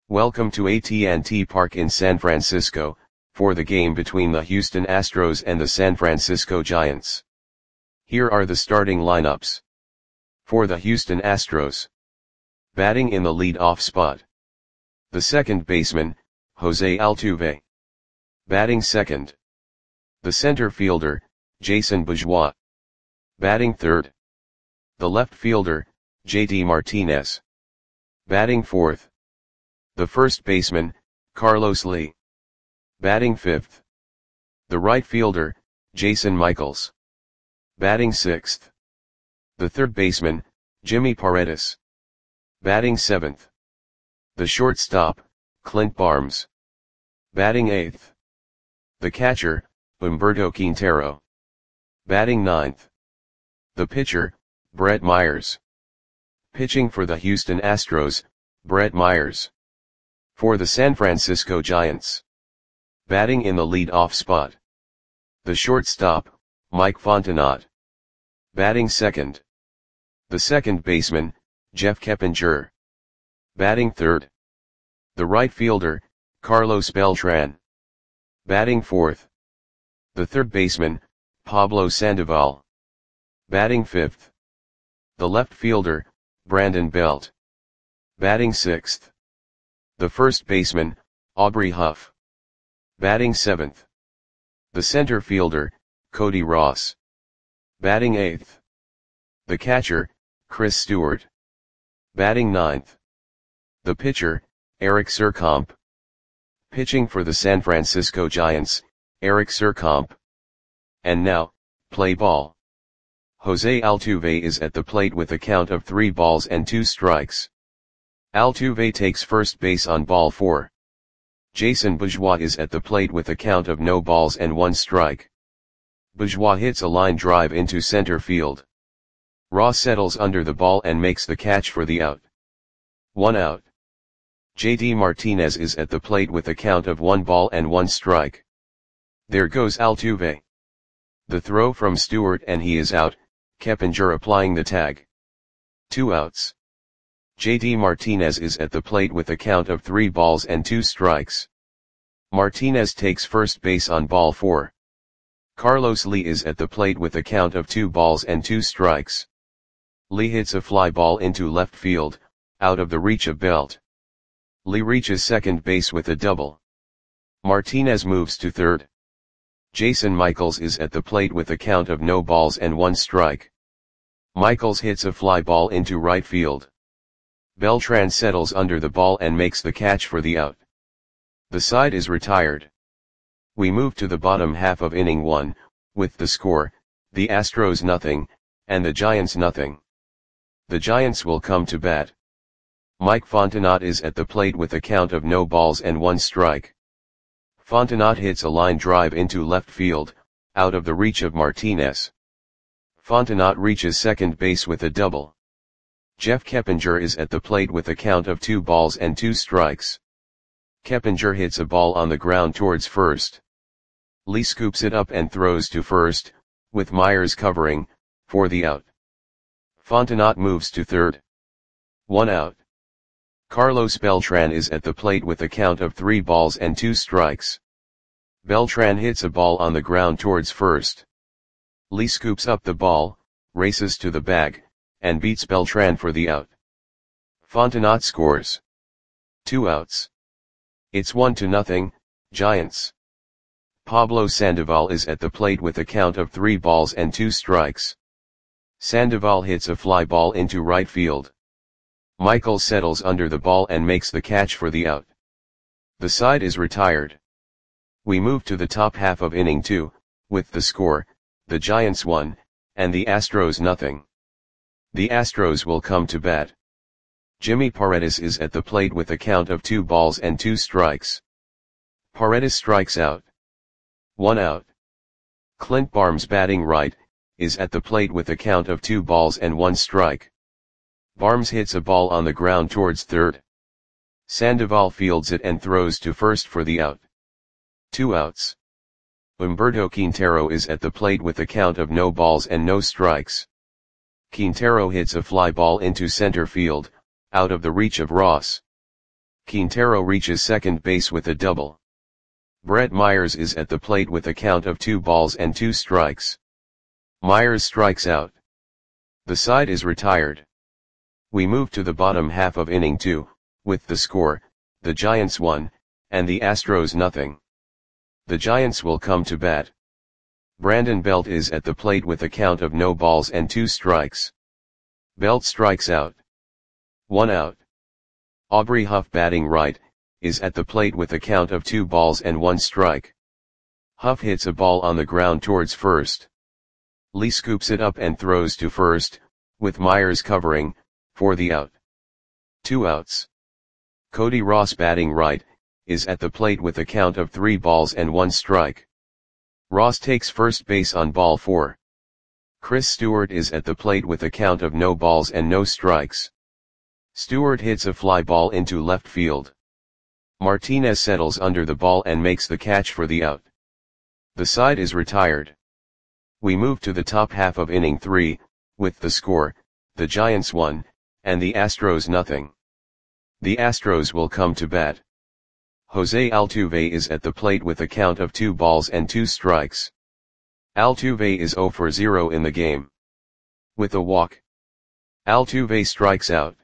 Welcome to AT&T Park in San Francisco, for the game between the Houston Astros and the San Francisco Giants. Here are the starting lineups. For the Houston Astros. Batting in the lead-off spot. The second baseman, Jose Altuve. Batting second. The center fielder, Jason Bourgeois. Batting third. The left fielder, JD Martinez. Batting fourth. The first baseman, Carlos Lee. Batting fifth. The right fielder, Jason Michaels. Batting sixth. The third baseman, Jimmy Paredes. Batting seventh. The shortstop, Clint Barnes. Batting eighth. The catcher, Humberto Quintero. Batting ninth. The pitcher, Brett Myers. Pitching for the Houston Astros, Brett Myers. For the San Francisco Giants. Batting in the lead-off spot. The shortstop, Mike Fontenot. Batting second. The second baseman, Jeff Keppinger. Batting third. The right fielder, Carlos Beltran. Batting fourth. The third baseman, Pablo Sandoval. Batting fifth. The left fielder, Brandon Belt. Batting sixth. The first baseman, Aubrey Huff. Batting seventh. The center fielder, Cody Ross. Batting eighth. The catcher, Chris Stewart. Batting ninth. The pitcher, Eric Surkamp. Pitching for the San Francisco Giants, Eric Surkamp. And now, play ball. Jose Altuve is at the plate with a count of 3 balls and 2 strikes. Altuve takes first base on ball 4. Jason Bourgeois is at the plate with a count of no balls and 1 strike. Bourgeois hits a line drive into center field. Ross settles under the ball and makes the catch for the out. 1 out. JD Martinez is at the plate with a count of 1 ball and 1 strike. There goes Altuve. The throw from Stewart and he is out, Keppinger applying the tag. 2 outs. JD Martinez is at the plate with a count of 3 balls and 2 strikes. Martinez takes first base on ball 4. Carlos Lee is at the plate with a count of 2 balls and 2 strikes. Lee hits a fly ball into left field, out of the reach of Belt. Lee reaches second base with a double. Martinez moves to third. Jason Michaels is at the plate with a count of no balls and 1 strike. Michaels hits a fly ball into right field. Beltran settles under the ball and makes the catch for the out. The side is retired. We move to the bottom half of inning 1, with the score, the Astros nothing, and the Giants nothing. The Giants will come to bat. Mike Fontenot is at the plate with a count of no balls and 1 strike. Fontenot hits a line drive into left field, out of the reach of Martinez. Fontenot reaches second base with a double. Jeff Keppinger is at the plate with a count of 2 balls and 2 strikes. Keppinger hits a ball on the ground towards first. Lee scoops it up and throws to first, with Myers covering, for the out. Fontenot moves to third. 1 out. Carlos Beltran is at the plate with a count of 3 balls and 2 strikes. Beltran hits a ball on the ground towards first. Lee scoops up the ball, races to the bag, and beats Beltran for the out. Fontenot scores. 2 outs. It's 1-0, Giants. Pablo Sandoval is at the plate with a count of 3 balls and 2 strikes. Sandoval hits a fly ball into right field. Michaels settles under the ball and makes the catch for the out. The side is retired. We move to the top half of inning 2, with the score, the Giants 1, and the Astros nothing. The Astros will come to bat. Jimmy Paredes is at the plate with a count of 2 balls and 2 strikes. Paredes strikes out. 1 out. Clint Barnes batting right, is at the plate with a count of 2 balls and 1 strike. Barnes hits a ball on the ground towards third. Sandoval fields it and throws to first for the out. 2 outs. Humberto Quintero is at the plate with a count of no balls and no strikes. Quintero hits a fly ball into center field, out of the reach of Ross. Quintero reaches second base with a double. Brett Myers is at the plate with a count of 2 balls and 2 strikes. Myers strikes out. The side is retired. We move to the bottom half of inning 2, with the score, the Giants 1, and the Astros nothing. The Giants will come to bat. Brandon Belt is at the plate with a count of no balls and 2 strikes. Belt strikes out. 1 out. Aubrey Huff, batting right, is at the plate with a count of 2 balls and 1 strike. Huff hits a ball on the ground towards first. Lee scoops it up and throws to first, with Myers covering, for the out. 2 outs. Cody Ross, batting right, is at the plate with a count of 3 balls and 1 strike. Ross takes first base on ball 4. Chris Stewart is at the plate with a count of no balls and no strikes. Stewart hits a fly ball into left field. Martinez settles under the ball and makes the catch for the out. The side is retired. We move to the top half of inning 3, with the score, the Giants 1, and the Astros nothing. The Astros will come to bat. Jose Altuve is at the plate with a count of 2 balls and 2 strikes. Altuve is 0 for 0 in the game. With a walk. Altuve strikes out.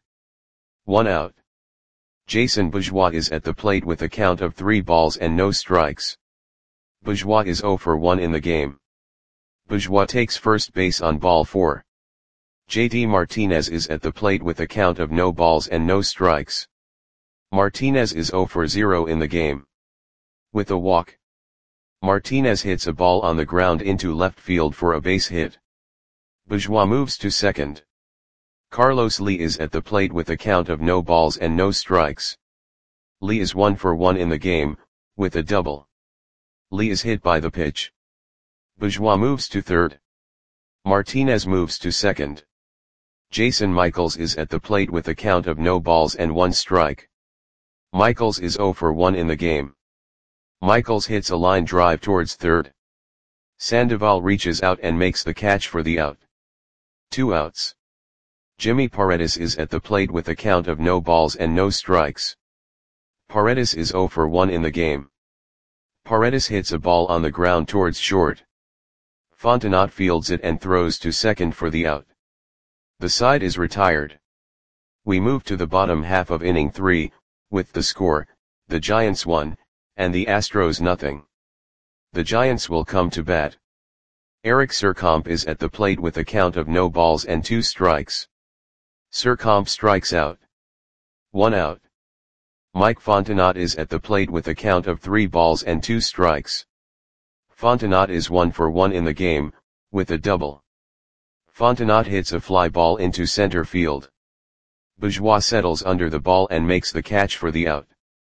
1 out. Jason Bourgeois is at the plate with a count of 3 balls and no strikes. Bourgeois is 0 for 1 in the game. Bourgeois takes first base on ball 4. JD Martinez is at the plate with a count of no balls and no strikes. Martinez is 0 for 0 in the game. With a walk. Martinez hits a ball on the ground into left field for a base hit. Bourgeois moves to second. Carlos Lee is at the plate with a count of no balls and no strikes. Lee is 1 for 1 in the game, with a double. Lee is hit by the pitch. Bourgeois moves to third. Martinez moves to second. Jason Michaels is at the plate with a count of no balls and 1 strike. Michaels is 0 for 1 in the game. Michaels hits a line drive towards third. Sandoval reaches out and makes the catch for the out. 2 outs. Jimmy Paredes is at the plate with a count of no balls and no strikes. Paredes is 0 for 1 in the game. Paredes hits a ball on the ground towards short. Fontenot fields it and throws to second for the out. The side is retired. We move to the bottom half of inning 3, with the score, the Giants 1, and the Astros nothing. The Giants will come to bat. Eric Surcomp is at the plate with a count of no balls and 2 strikes. Surcomp strikes out. 1 out. Mike Fontenot is at the plate with a count of 3 balls and 2 strikes. Fontenot is 1 for 1 in the game, with a double. Fontenot hits a fly ball into center field. Bourgeois settles under the ball and makes the catch for the out.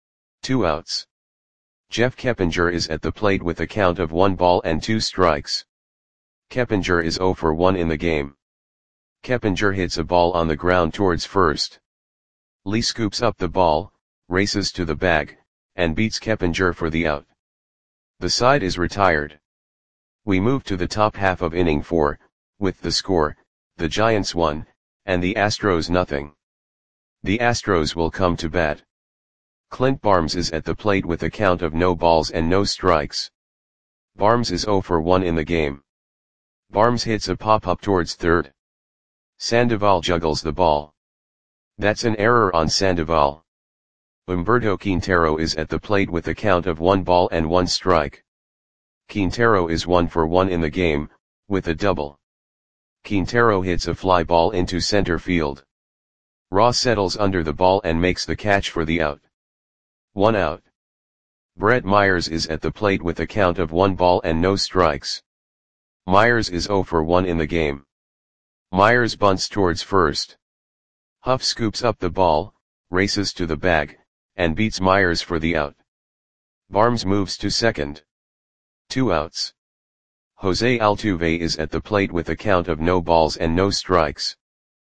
2 outs. Jeff Keppinger is at the plate with a count of 1 ball and 2 strikes. Keppinger is 0 for 1 in the game. Keppinger hits a ball on the ground towards first. Lee scoops up the ball, races to the bag, and beats Keppinger for the out. The side is retired. We move to the top half of inning 4, with the score, the Giants 1, and the Astros nothing. The Astros will come to bat. Clint Barnes is at the plate with a count of no balls and no strikes. Barnes is 0 for 1 in the game. Barnes hits a pop-up towards third. Sandoval juggles the ball. That's an error on Sandoval. Humberto Quintero is at the plate with a count of 1 ball and 1 strike. Quintero is 1 for 1 in the game, with a double. Quintero hits a fly ball into center field. Ross settles under the ball and makes the catch for the out. 1 out. Brett Myers is at the plate with a count of 1 ball and no strikes. Myers is 0 for 1 in the game. Myers bunts towards first. Huff scoops up the ball, races to the bag, and beats Myers for the out. Barnes moves to second. 2 outs. Jose Altuve is at the plate with a count of no balls and no strikes.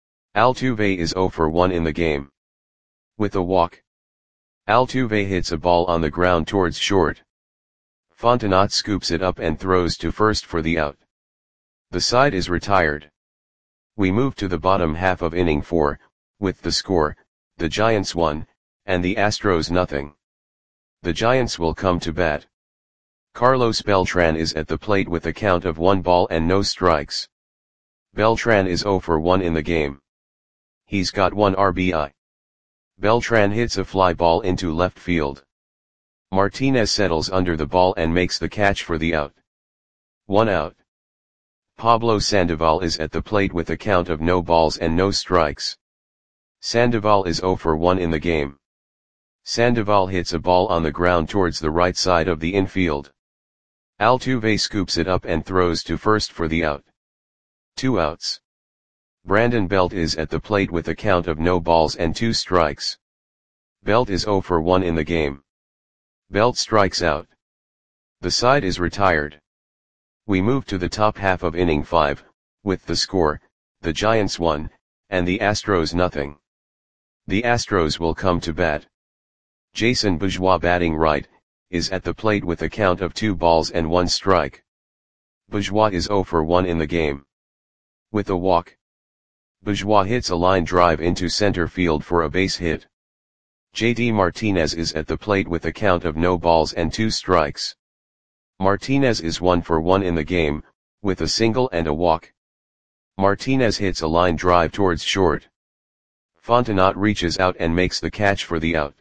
Altuve is 0 for 1 in the game. With a walk. Altuve hits a ball on the ground towards short. Fontenot scoops it up and throws to first for the out. The side is retired. We move to the bottom half of inning 4, with the score, the Giants 1, and the Astros nothing. The Giants will come to bat. Carlos Beltran is at the plate with a count of 1 ball and no strikes. Beltran is 0 for 1 in the game. He's got 1 RBI. Beltran hits a fly ball into left field. Martinez settles under the ball and makes the catch for the out. 1 out. Pablo Sandoval is at the plate with a count of no balls and no strikes. Sandoval is 0 for 1 in the game. Sandoval hits a ball on the ground towards the right side of the infield. Altuve scoops it up and throws to first for the out. 2 outs. Brandon Belt is at the plate with a count of no balls and 2 strikes. Belt is 0 for 1 in the game. Belt strikes out. The side is retired. We move to the top half of inning 5, with the score, the Giants 1, and the Astros nothing. The Astros will come to bat. Jason Bourgeois, batting right, is at the plate with a count of 2 balls and 1 strike. Bourgeois is 0 for 1 in the game. With a walk, Bourgeois hits a line drive into center field for a base hit. JD Martinez is at the plate with a count of no balls and 2 strikes. Martinez is 1 for 1 in the game, with a single and a walk. Martinez hits a line drive towards short. Fontenot reaches out and makes the catch for the out.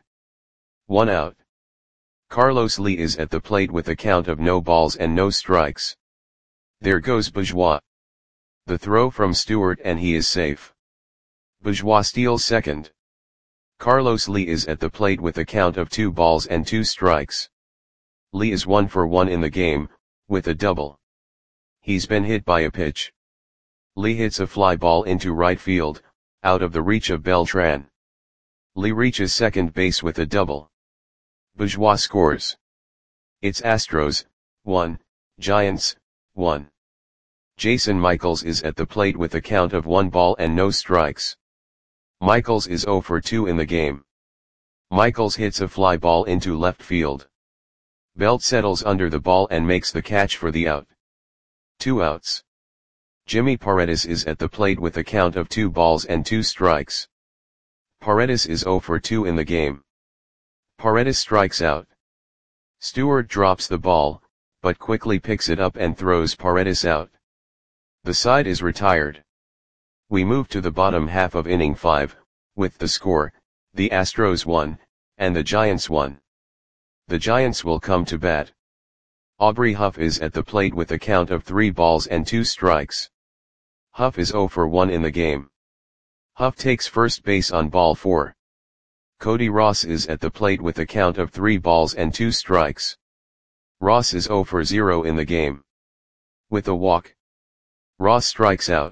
1 out. Carlos Lee is at the plate with a count of no balls and no strikes. There goes Bourgeois. The throw from Stewart and he is safe. Bourgeois steals second. Carlos Lee is at the plate with a count of 2 balls and 2 strikes. Lee is 1 for 1 in the game, with a double. He's been hit by a pitch. Lee hits a fly ball into right field, out of the reach of Beltran. Lee reaches second base with a double. Bourgeois scores. It's Astros, 1, Giants, 1. Jason Michaels is at the plate with a count of 1 ball and no strikes. Michaels is 0 for 2 in the game. Michaels hits a fly ball into left field. Belt settles under the ball and makes the catch for the out. 2 outs. Jimmy Paredes is at the plate with a count of 2 balls and 2 strikes. Paredes is 0 for 2 in the game. Paredes strikes out. Stewart drops the ball, but quickly picks it up and throws Paredes out. The side is retired. We move to the bottom half of inning 5, with the score, the Astros 1, and the Giants 1. The Giants will come to bat. Aubrey Huff is at the plate with a count of 3 balls and 2 strikes. Huff is 0 for 1 in the game. Huff takes first base on ball 4. Cody Ross is at the plate with a count of 3 balls and 2 strikes. Ross is 0 for 0 in the game. With a walk, Ross strikes out.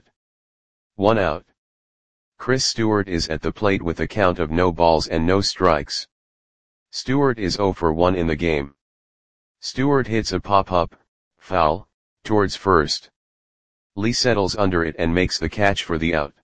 1 out. Chris Stewart is at the plate with a count of no balls and no strikes. Stewart is 0 for 1 in the game. Stewart hits a pop-up, foul, towards first. Lee settles under it and makes the catch for the out.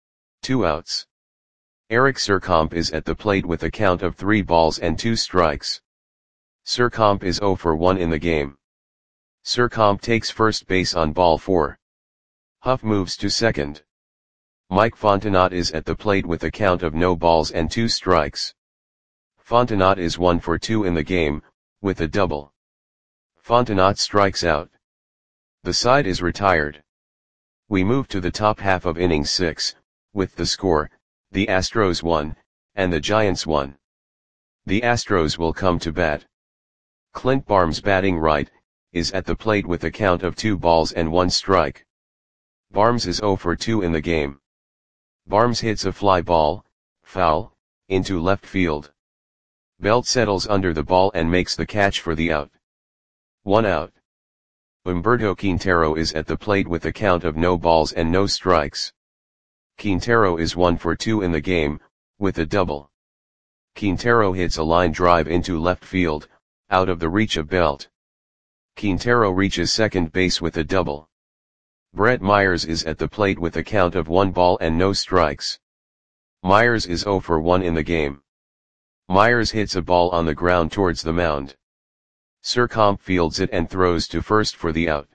2 outs. Eric Surcomp is at the plate with a count of 3 balls and 2 strikes. Surcomp is 0 for 1 in the game. Surcomp takes first base on ball 4. Huff moves to second. Mike Fontenot is at the plate with a count of no balls and 2 strikes. Fontenot is 1 for 2 in the game, with a double. Fontenot strikes out. The side is retired. We move to the top half of inning 6, with the score, the Astros 1, and the Giants 1. The Astros will come to bat. Clint Barnes, batting right, is at the plate with a count of 2 balls and 1 strike. Barnes is 0 for 2 in the game. Barnes hits a fly ball, foul, into left field. Belt settles under the ball and makes the catch for the out. 1 out. Humberto Quintero is at the plate with a count of no balls and no strikes. Quintero is 1 for 2 in the game, with a double. Quintero hits a line drive into left field, out of the reach of Belt. Quintero reaches second base with a double. Brett Myers is at the plate with a count of 1 ball and no strikes. Myers is 0 for 1 in the game. Myers hits a ball on the ground towards the mound. Surcomp fields it and throws to first for the out.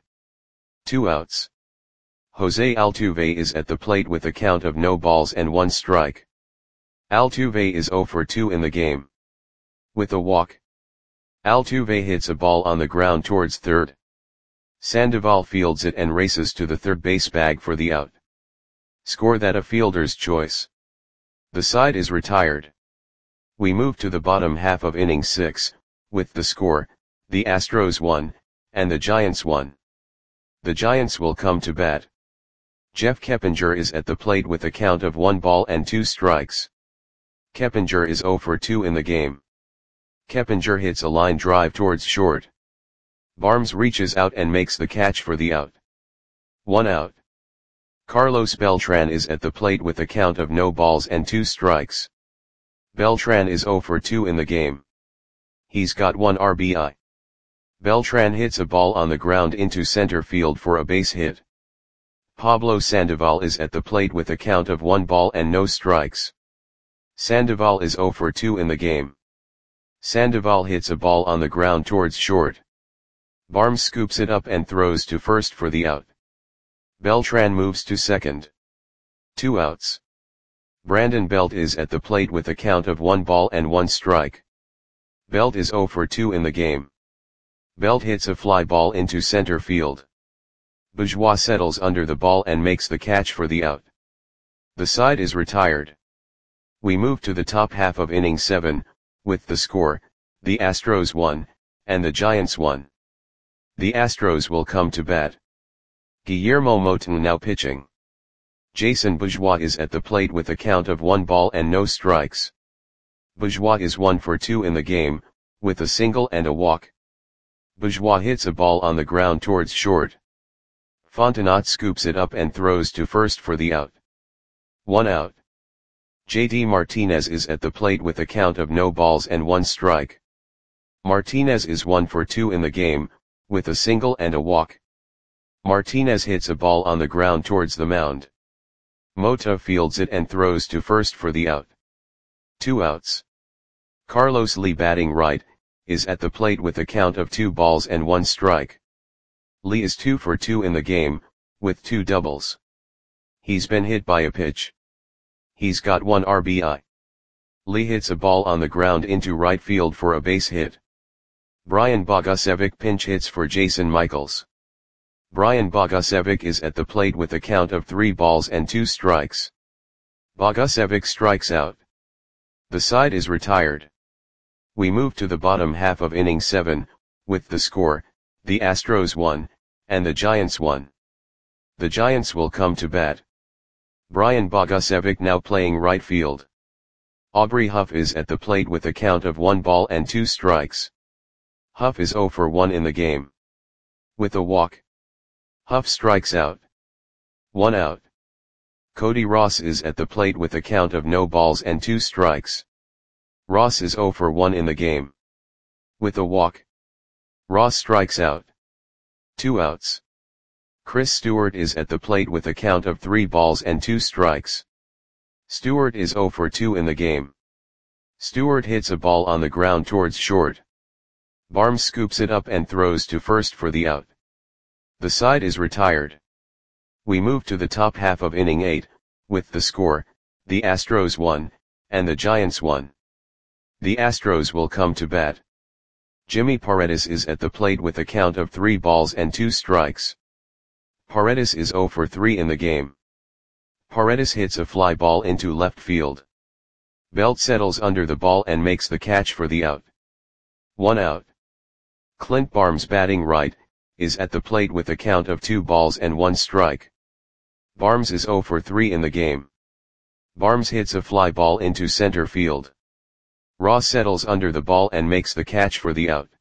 2 outs. Jose Altuve is at the plate with a count of no balls and 1 strike. Altuve is 0 for 2 in the game. With a walk, Altuve hits a ball on the ground towards third. Sandoval fields it and races to the third base bag for the out. Score that a fielder's choice. The side is retired. We move to the bottom half of inning 6, with the score, the Astros won, and the Giants won. The Giants will come to bat. Jeff Keppinger is at the plate with a count of 1 ball and 2 strikes. Keppinger is 0 for 2 in the game. Keppinger hits a line drive towards short. Barnes reaches out and makes the catch for the out. 1 out. Carlos Beltran is at the plate with a count of no balls and 2 strikes. Beltran is 0 for 2 in the game. He's got 1 RBI. Beltran hits a ball on the ground into center field for a base hit. Pablo Sandoval is at the plate with a count of 1 ball and no strikes. Sandoval is 0 for 2 in the game. Sandoval hits a ball on the ground towards short. Barnes scoops it up and throws to first for the out. Beltran moves to second. 2 outs. Brandon Belt is at the plate with a count of 1 ball and 1 strike. Belt is 0 for 2 in the game. Belt hits a fly ball into center field. Bourgeois settles under the ball and makes the catch for the out. The side is retired. We move to the top half of inning 7, with the score, the Astros won, and the Giants won. The Astros will come to bat. Guillermo Moton now pitching. Jason Bourgeois is at the plate with a count of 1 ball and no strikes. Bourgeois is 1 for 2 in the game, with a single and a walk. Bourgeois hits a ball on the ground towards short. Fontenot scoops it up and throws to first for the out. 1 out. JD Martinez is at the plate with a count of no balls and 1 strike. Martinez is 1 for 2 in the game, with a single and a walk. Martinez hits a ball on the ground towards the mound. Mota fields it and throws to first for the out. 2 outs. Carlos Lee batting right, is at the plate with a count of 2 balls and 1 strike. Lee is 2 for 2 in the game, with 2 doubles. He's been hit by a pitch. He's got 1 RBI. Lee hits a ball on the ground into right field for a base hit. Brian Bogusevic pinch hits for Jason Michaels. Brian Bogusevic is at the plate with a count of 3 balls and 2 strikes. Bogusevic strikes out. The side is retired. We move to the bottom half of inning 7, with the score, the Astros won, and the Giants won. The Giants will come to bat. Brian Bogusevic now playing right field. Aubrey Huff is at the plate with a count of 1 ball and 2 strikes. Huff is 0 for 1 in the game. With a walk, Huff strikes out. 1 out. Cody Ross is at the plate with a count of no balls and 2 strikes. Ross is 0 for 1 in the game. With a walk, Ross strikes out. 2 outs. Chris Stewart is at the plate with a count of 3 balls and 2 strikes. Stewart is 0 for 2 in the game. Stewart hits a ball on the ground towards short. Barnes scoops it up and throws to first for the out. The side is retired. We move to the top half of inning 8, with the score, the Astros won, and the Giants won. The Astros will come to bat. Jimmy Paredes is at the plate with a count of 3 balls and 2 strikes. Paredes is 0 for 3 in the game. Paredes hits a fly ball into left field. Belt settles under the ball and makes the catch for the out. 1 out. Clint Barnes batting right, is at the plate with a count of 2 balls and 1 strike. Barnes is 0 for 3 in the game. Barnes hits a fly ball into center field. Ross settles under the ball and makes the catch for the out.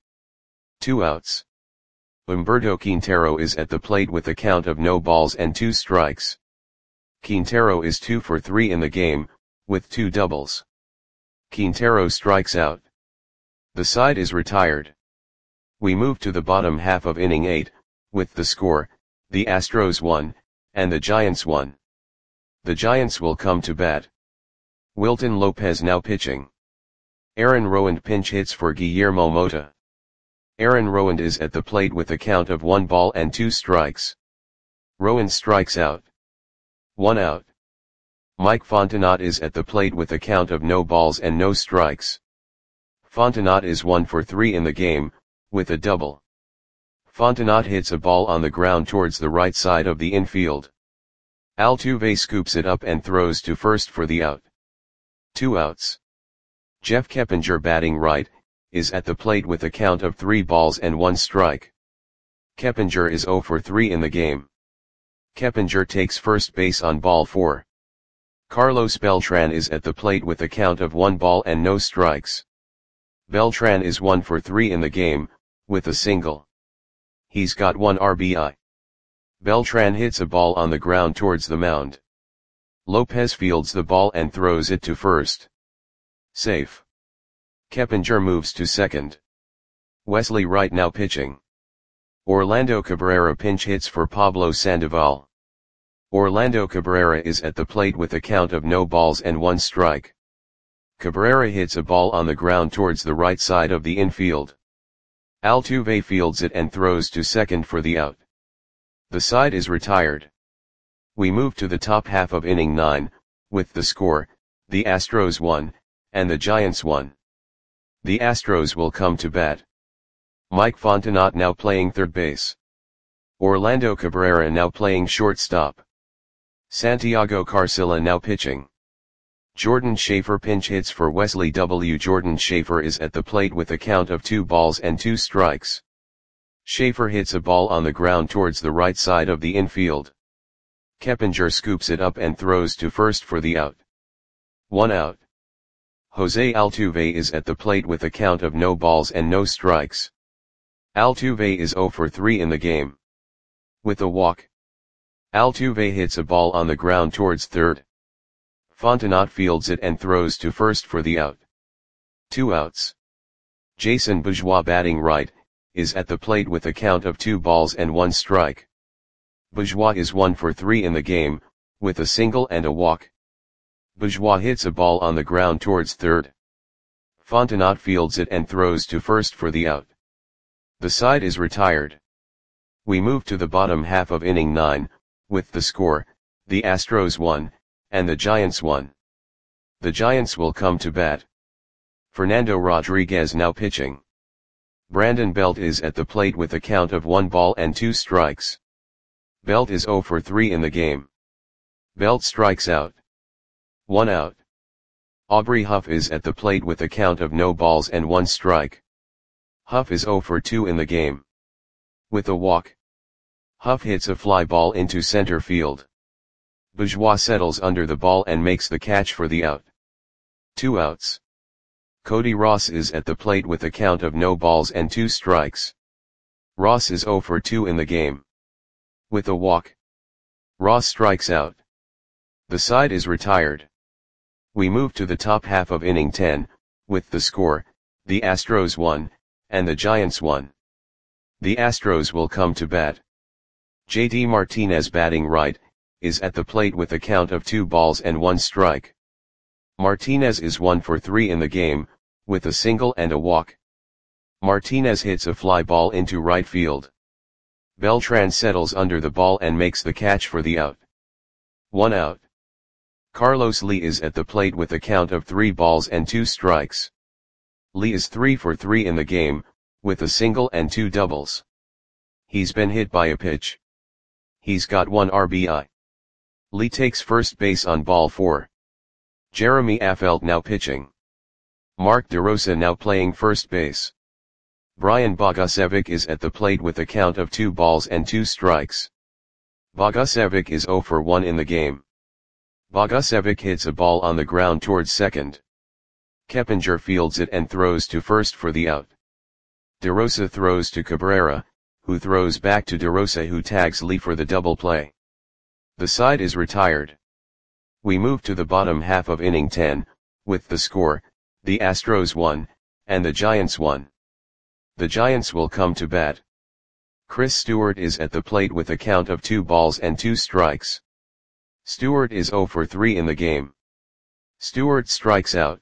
2 outs. Humberto Quintero is at the plate with a count of no balls and 2 strikes. Quintero is 2 for 3 in the game, with 2 doubles. Quintero strikes out. The side is retired. We move to the bottom half of inning 8, with the score, the Astros won, and the Giants won. The Giants will come to bat. Wilton Lopez now pitching. Aaron Rowand pinch hits for Guillermo Mota. Aaron Rowand is at the plate with a count of 1 ball and 2 strikes. Rowand strikes out. 1 out. Mike Fontenot is at the plate with a count of no balls and no strikes. Fontenot is 1 for 3 in the game, with a double. Fontenot hits a ball on the ground towards the right side of the infield. Altuve scoops it up and throws to first for the out. 2 outs. Jeff Keppinger, batting right, is at the plate with a count of 3 balls and 1 strike. Keppinger is 0 for 3 in the game. Keppinger takes first base on ball 4. Carlos Beltran is at the plate with a count of 1 ball and no strikes. Beltran is 1 for 3 in the game, with a single. He's got 1 RBI. Beltran hits a ball on the ground towards the mound. Lopez fields the ball and throws it to first. Safe. Keppinger moves to second. Wesley Wright now pitching. Orlando Cabrera pinch hits for Pablo Sandoval. Orlando Cabrera is at the plate with a count of no balls and 1 strike. Cabrera hits a ball on the ground towards the right side of the infield. Altuve fields it and throws to second for the out. The side is retired. We move to the top half of inning 9, with the score, the Astros 1, and the Giants 1. The Astros will come to bat. Mike Fontenot now playing third base. Orlando Cabrera now playing shortstop. Santiago Carcilla now pitching. Jordan Schaefer pinch hits for Wesley W. Jordan Schaefer is at the plate with a count of 2 balls and 2 strikes. Schaefer hits a ball on the ground towards the right side of the infield. Keppinger scoops it up and throws to first for the out. 1 out. Jose Altuve is at the plate with a count of no balls and no strikes. Altuve is 0 for 3 in the game. With a walk. Altuve hits a ball on the ground towards third. Fontenot fields it and throws to first for the out. 2 outs. Jason Bourgeois, batting right, is at the plate with a count of 2 balls and 1 strike. Bourgeois is 1 for 3 in the game, with a single and a walk. Bourgeois hits a ball on the ground towards third. Fontenot fields it and throws to first for the out. The side is retired. We move to the bottom half of inning 9, with the score, the Astros 1, and the Giants 1. The Giants will come to bat. Fernando Rodriguez now pitching. Brandon Belt is at the plate with a count of 1 ball and 2 strikes. Belt is 0 for 3 in the game. Belt strikes out. 1 out. Aubrey Huff is at the plate with a count of no balls and 1 strike. Huff is 0 for 2 in the game. With a walk. Huff hits a fly ball into center field. Bourgeois settles under the ball and makes the catch for the out. 2 outs. Cody Ross is at the plate with a count of no balls and 2 strikes. Ross is 0 for 2 in the game. With a walk. Ross strikes out. The side is retired. We move to the top half of inning 10, with the score, the Astros 1, and the Giants 1. The Astros will come to bat. JD Martinez, batting right, is at the plate with a count of 2 balls and 1 strike. Martinez is 1 for 3 in the game, with a single and a walk. Martinez hits a fly ball into right field. Beltran settles under the ball and makes the catch for the out. 1 out. Carlos Lee is at the plate with a count of 3 balls and 2 strikes. Lee is 3 for 3 in the game, with a single and 2 doubles. He's been hit by a pitch. He's got 1 RBI. Lee takes first base on ball 4. Jeremy Affeldt now pitching. Mark DeRosa now playing first base. Brian Bogusevic is at the plate with a count of 2 balls and 2 strikes. Bogusevic is 0 for 1 in the game. Bogusevic hits a ball on the ground towards second. Keppinger fields it and throws to first for the out. DeRosa throws to Cabrera, who throws back to DeRosa, who tags Lee for the double play. The side is retired. We move to the bottom half of inning 10, with the score, the Astros 1, and the Giants 1. The Giants will come to bat. Chris Stewart is at the plate with a count of 2 balls and 2 strikes. Stewart is 0 for 3 in the game. Stewart strikes out.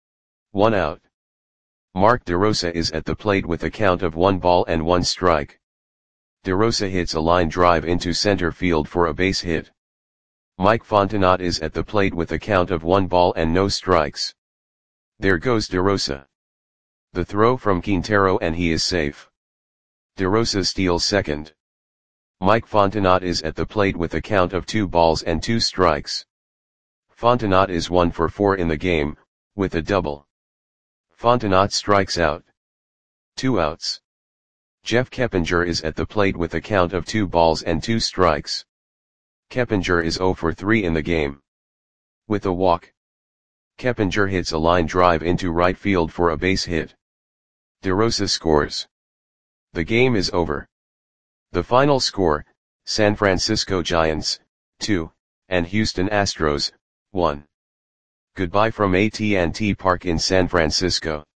1 out. Mark DeRosa is at the plate with a count of 1 ball and 1 strike. DeRosa hits a line drive into center field for a base hit. Mike Fontenot is at the plate with a count of 1 ball and no strikes. There goes DeRosa. The throw from Quintero and he is safe. DeRosa steals second. Mike Fontenot is at the plate with a count of 2 balls and 2 strikes. Fontenot is 1 for 4 in the game, with a double. Fontenot strikes out. 2 outs. Jeff Keppinger is at the plate with a count of 2 balls and 2 strikes. Keppinger is 0 for 3 in the game. With a walk. Keppinger hits a line drive into right field for a base hit. DeRosa scores. The game is over. The final score, San Francisco Giants, 2, and Houston Astros, 1. Goodbye from AT&T Park in San Francisco.